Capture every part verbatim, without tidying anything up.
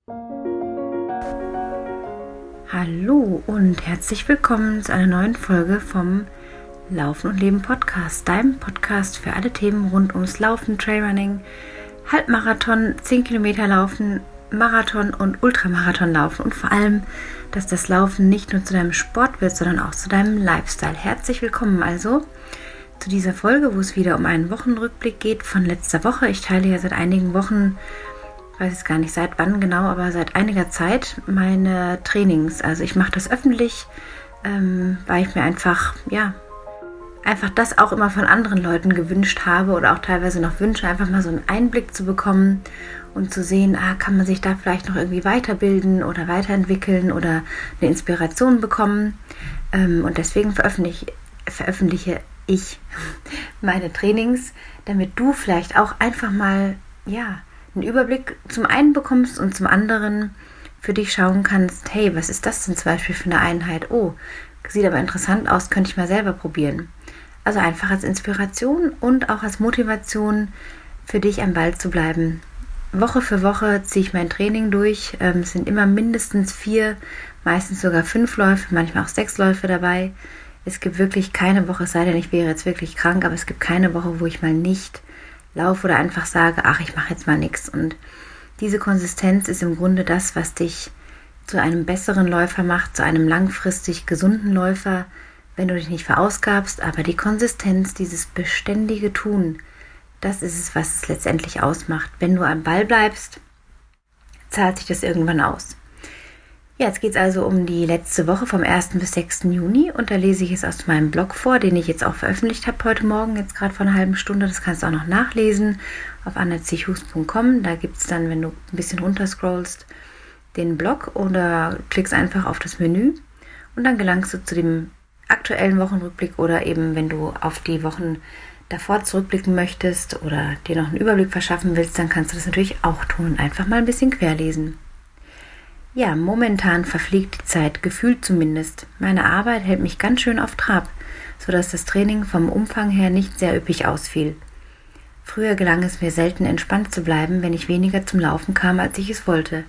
Hallo und herzlich willkommen zu einer neuen Folge vom Laufen und Leben Podcast, deinem Podcast für alle Themen rund ums Laufen, Trailrunning, Halbmarathon, zehn Kilometer Laufen, Marathon und Ultramarathon laufen und vor allem, dass das Laufen nicht nur zu deinem Sport wird, sondern auch zu deinem Lifestyle. Herzlich willkommen also zu dieser Folge, wo es wieder um einen Wochenrückblick geht von letzter Woche. Ich teile ja seit einigen Wochen, ich weiß jetzt gar nicht seit wann genau, aber seit einiger Zeit meine Trainings. Also ich mache das öffentlich, ähm, weil ich mir einfach, ja, einfach das auch immer von anderen Leuten gewünscht habe oder auch teilweise noch wünsche, einfach mal so einen Einblick zu bekommen und zu sehen, ah, kann man sich da vielleicht noch irgendwie weiterbilden oder weiterentwickeln oder eine Inspiration bekommen. Ähm, und deswegen veröffentliche, veröffentliche ich meine Trainings, damit du vielleicht auch einfach mal, ja, einen Überblick zum einen bekommst und zum anderen für dich schauen kannst, hey, was ist das denn zum Beispiel für eine Einheit? Oh, sieht aber interessant aus, könnte ich mal selber probieren. Also einfach als Inspiration und auch als Motivation für dich am Ball zu bleiben. Woche für Woche ziehe ich mein Training durch. Ähm, es sind immer mindestens vier, meistens sogar fünf Läufe, manchmal auch sechs Läufe dabei. Es gibt wirklich keine Woche, es sei denn, ich wäre jetzt wirklich krank, aber es gibt keine Woche, wo ich mal nicht laufe oder einfach sage, ach, ich mache jetzt mal nichts. Und diese Konsistenz ist im Grunde das, was dich zu einem besseren Läufer macht, zu einem langfristig gesunden Läufer, wenn du dich nicht verausgabst. Aber die Konsistenz, dieses beständige Tun, das ist es, was es letztendlich ausmacht. Wenn du am Ball bleibst, zahlt sich das irgendwann aus. Ja, jetzt geht es also um die letzte Woche vom ersten bis sechsten Juni und da lese ich es aus meinem Blog vor, den ich jetzt auch veröffentlicht habe heute Morgen, jetzt gerade vor einer halben Stunde. Das kannst du auch noch nachlesen auf anna zichus punkt com. Da gibt es dann, wenn du ein bisschen runterscrollst, den Blog oder klickst einfach auf das Menü und dann gelangst du zu dem aktuellen Wochenrückblick oder eben, wenn du auf die Wochen davor zurückblicken möchtest oder dir noch einen Überblick verschaffen willst, dann kannst du das natürlich auch tun und einfach mal ein bisschen querlesen. Ja, momentan verfliegt die Zeit, gefühlt zumindest. Meine Arbeit hält mich ganz schön auf Trab, sodass das Training vom Umfang her nicht sehr üppig ausfiel. Früher gelang es mir selten entspannt zu bleiben, wenn ich weniger zum Laufen kam, als ich es wollte.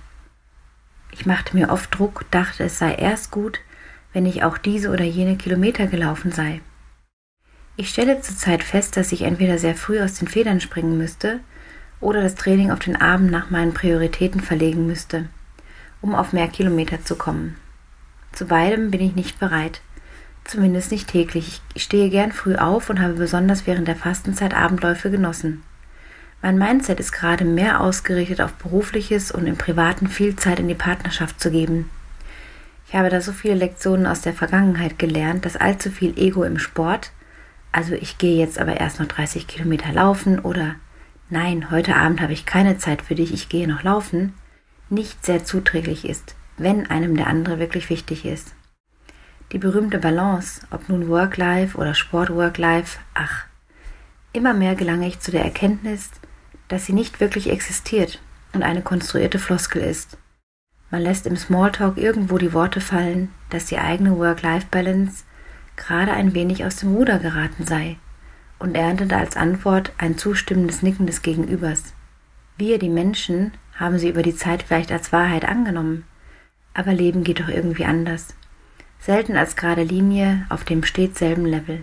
Ich machte mir oft Druck, dachte, es sei erst gut, wenn ich auch diese oder jene Kilometer gelaufen sei. Ich stelle zurzeit fest, dass ich entweder sehr früh aus den Federn springen müsste oder das Training auf den Abend nach meinen Prioritäten verlegen müsste, um auf mehr Kilometer zu kommen. Zu beidem bin ich nicht bereit, zumindest nicht täglich. Ich stehe gern früh auf und habe besonders während der Fastenzeit Abendläufe genossen. Mein Mindset ist gerade mehr ausgerichtet auf Berufliches und im Privaten viel Zeit in die Partnerschaft zu geben. Ich habe da so viele Lektionen aus der Vergangenheit gelernt, dass allzu viel Ego im Sport, also ich gehe jetzt aber erst noch dreißig Kilometer laufen oder nein, heute Abend habe ich keine Zeit für dich, ich gehe noch laufen, nicht sehr zuträglich ist, wenn einem der andere wirklich wichtig ist. Die berühmte Balance, ob nun Work-Life oder Sport-Work-Life, ach, immer mehr gelange ich zu der Erkenntnis, dass sie nicht wirklich existiert und eine konstruierte Floskel ist. Man lässt im Smalltalk irgendwo die Worte fallen, dass die eigene Work-Life-Balance gerade ein wenig aus dem Ruder geraten sei und erntet als Antwort ein zustimmendes Nicken des Gegenübers. Wir, die Menschen, haben sie über die Zeit vielleicht als Wahrheit angenommen, aber Leben geht doch irgendwie anders. Selten als gerade Linie auf dem stets selben Level.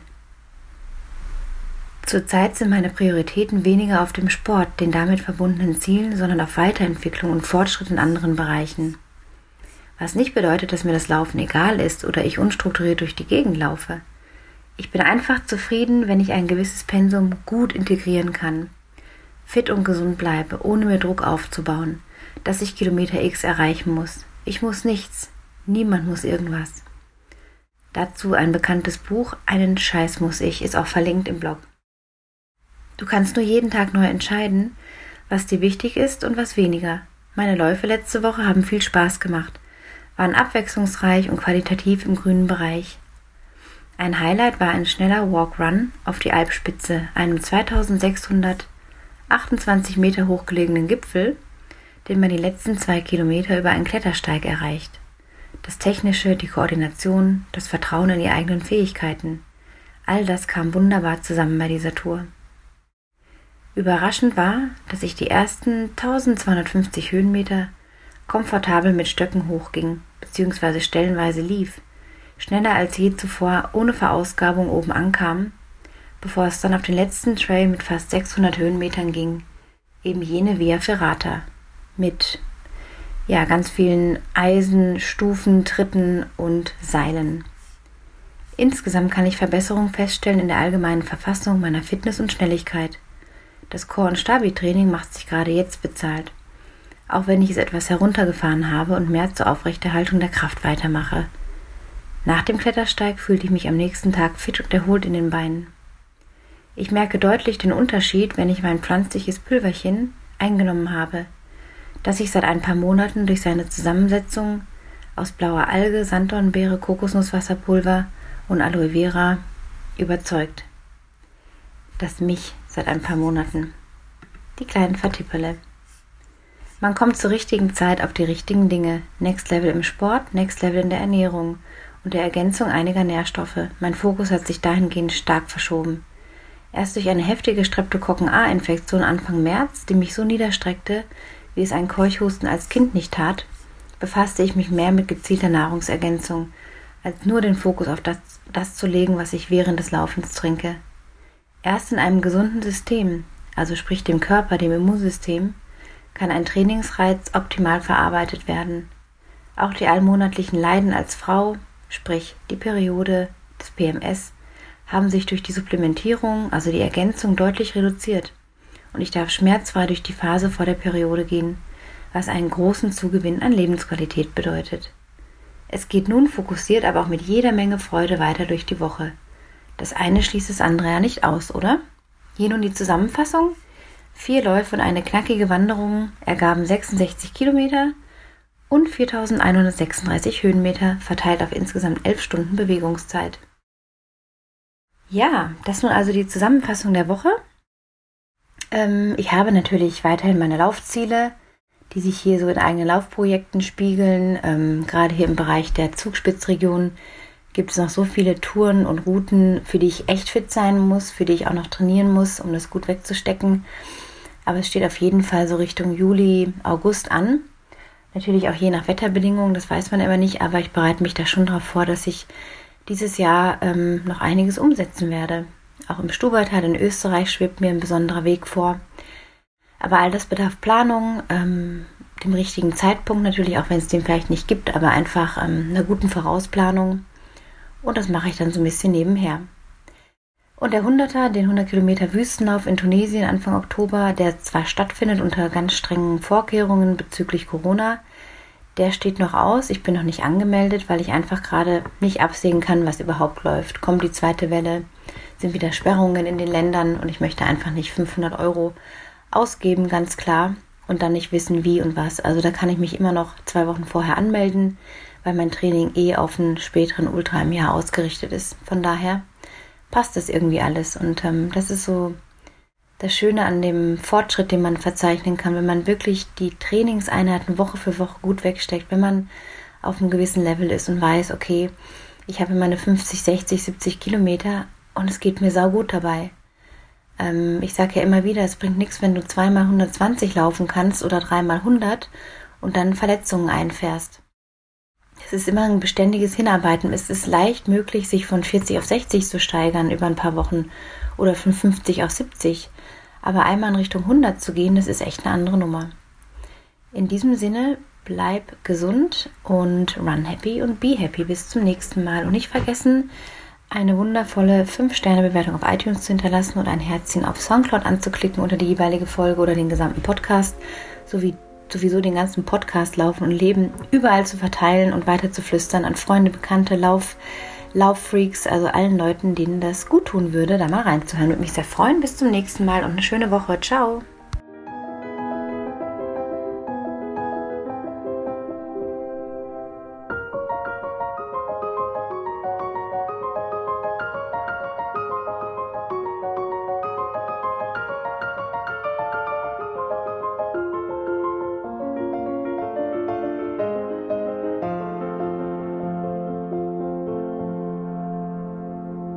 Zurzeit sind meine Prioritäten weniger auf dem Sport, den damit verbundenen Zielen, sondern auf Weiterentwicklung und Fortschritt in anderen Bereichen. Was nicht bedeutet, dass mir das Laufen egal ist oder ich unstrukturiert durch die Gegend laufe. Ich bin einfach zufrieden, wenn ich ein gewisses Pensum gut integrieren kann, fit und gesund bleibe, ohne mir Druck aufzubauen, dass ich Kilometer X erreichen muss. Ich muss nichts, niemand muss irgendwas. Dazu ein bekanntes Buch, Einen Scheiß muss ich, ist auch verlinkt im Blog. Du kannst nur jeden Tag neu entscheiden, was dir wichtig ist und was weniger. Meine Läufe letzte Woche haben viel Spaß gemacht, waren abwechslungsreich und qualitativ im grünen Bereich. Ein Highlight war ein schneller Walk-Run auf die Alpspitze, einem zweitausendsechshundertachtundzwanzig Meter hochgelegenen Gipfel, den man die letzten zwei Kilometer über einen Klettersteig erreicht. Das Technische, die Koordination, das Vertrauen in die eigenen Fähigkeiten, all das kam wunderbar zusammen bei dieser Tour. Überraschend war, dass ich die ersten eintausendzweihundertfünfzig Höhenmeter komfortabel mit Stöcken hochging, beziehungsweise stellenweise lief, schneller als je zuvor ohne Verausgabung oben ankam, bevor es dann auf den letzten Trail mit fast sechshundert Höhenmetern ging, eben jene Via Ferrata, mit ja, ganz vielen Eisen, Stufen, Tritten und Seilen. Insgesamt kann ich Verbesserungen feststellen in der allgemeinen Verfassung meiner Fitness und Schnelligkeit. Das Core- und Stabi-Training macht sich gerade jetzt bezahlt, auch wenn ich es etwas heruntergefahren habe und mehr zur Aufrechterhaltung der Kraft weitermache. Nach dem Klettersteig fühlte ich mich am nächsten Tag fit und erholt in den Beinen. Ich merke deutlich den Unterschied, wenn ich mein pflanzliches Pülverchen eingenommen habe, das sich seit ein paar Monaten durch seine Zusammensetzung aus blauer Alge, Sanddornbeere, Kokosnusswasserpulver und Aloe Vera überzeugt. Das mich seit ein paar Monaten. Die kleinen Vertipperle. Man kommt zur richtigen Zeit auf die richtigen Dinge. Next Level im Sport, Next Level in der Ernährung und der Ergänzung einiger Nährstoffe. Mein Fokus hat sich dahingehend stark verschoben. Erst durch eine heftige Streptokokken-A-Infektion Anfang März, die mich so niederstreckte, wie es ein Keuchhusten als Kind nicht tat, befasste ich mich mehr mit gezielter Nahrungsergänzung, als nur den Fokus auf das, das zu legen, was ich während des Laufens trinke. Erst in einem gesunden System, also sprich dem Körper, dem Immunsystem, kann ein Trainingsreiz optimal verarbeitet werden. Auch die allmonatlichen Leiden als Frau, sprich die Periode, das P M S, haben sich durch die Supplementierung, also die Ergänzung, deutlich reduziert. Und ich darf schmerzfrei durch die Phase vor der Periode gehen, was einen großen Zugewinn an Lebensqualität bedeutet. Es geht nun fokussiert, aber auch mit jeder Menge Freude weiter durch die Woche. Das eine schließt das andere ja nicht aus, oder? Hier nun die Zusammenfassung. Vier Läufe und eine knackige Wanderung ergaben sechsundsechzig Kilometer und viertausendeinhundertsechsunddreißig Höhenmeter, verteilt auf insgesamt elf Stunden Bewegungszeit. Ja, das nun also die Zusammenfassung der Woche. Ähm, ich habe natürlich weiterhin meine Laufziele, die sich hier so in eigenen Laufprojekten spiegeln. Ähm, gerade hier im Bereich der Zugspitzregion gibt es noch so viele Touren und Routen, für die ich echt fit sein muss, für die ich auch noch trainieren muss, um das gut wegzustecken. Aber es steht auf jeden Fall so Richtung Juli, August an. Natürlich auch je nach Wetterbedingungen, das weiß man immer nicht, aber ich bereite mich da schon darauf vor, dass ich dieses Jahr ähm, noch einiges umsetzen werde. Auch im Stubaital in Österreich schwebt mir ein besonderer Weg vor. Aber all das bedarf Planung, ähm, dem richtigen Zeitpunkt natürlich, auch wenn es den vielleicht nicht gibt, aber einfach ähm, einer guten Vorausplanung. Und das mache ich dann so ein bisschen nebenher. Und der Hunderter, den hundert Kilometer Wüstenlauf in Tunesien Anfang Oktober, der zwar stattfindet unter ganz strengen Vorkehrungen bezüglich Corona, der steht noch aus. Ich bin noch nicht angemeldet, weil ich einfach gerade nicht absehen kann, was überhaupt läuft. Kommt die zweite Welle, sind wieder Sperrungen in den Ländern und ich möchte einfach nicht fünfhundert Euro ausgeben, ganz klar, und dann nicht wissen, wie und was. Also da kann ich mich immer noch zwei Wochen vorher anmelden, weil mein Training eh auf einen späteren Ultra im Jahr ausgerichtet ist. Von daher passt das irgendwie alles. Und ähm, das ist so das Schöne an dem Fortschritt, den man verzeichnen kann, wenn man wirklich die Trainingseinheiten Woche für Woche gut wegsteckt, wenn man auf einem gewissen Level ist und weiß, okay, ich habe meine fünfzig, sechzig, siebzig Kilometer und es geht mir saugut dabei. Ähm, ich sage ja immer wieder, es bringt nichts, wenn du zweimal hundertzwanzig laufen kannst oder dreimal hundert und dann Verletzungen einfährst. Es ist immer ein beständiges Hinarbeiten. Es ist leicht möglich, sich von vierzig auf sechzig zu steigern über ein paar Wochen oder von fünfzig auf siebzig. Aber einmal in Richtung hundert zu gehen, das ist echt eine andere Nummer. In diesem Sinne, bleib gesund und run happy und be happy. Bis zum nächsten Mal. Und nicht vergessen, eine wundervolle fünf Sterne Bewertung auf iTunes zu hinterlassen und ein Herzchen auf Soundcloud anzuklicken unter die jeweilige Folge oder den gesamten Podcast, sowie sowieso den ganzen Podcast Laufen und Leben überall zu verteilen und weiter zu flüstern an Freunde, Bekannte, Lauf, Lauffreaks, also allen Leuten, denen das gut tun würde, da mal reinzuhören. Würde mich sehr freuen. Bis zum nächsten Mal und eine schöne Woche. Ciao!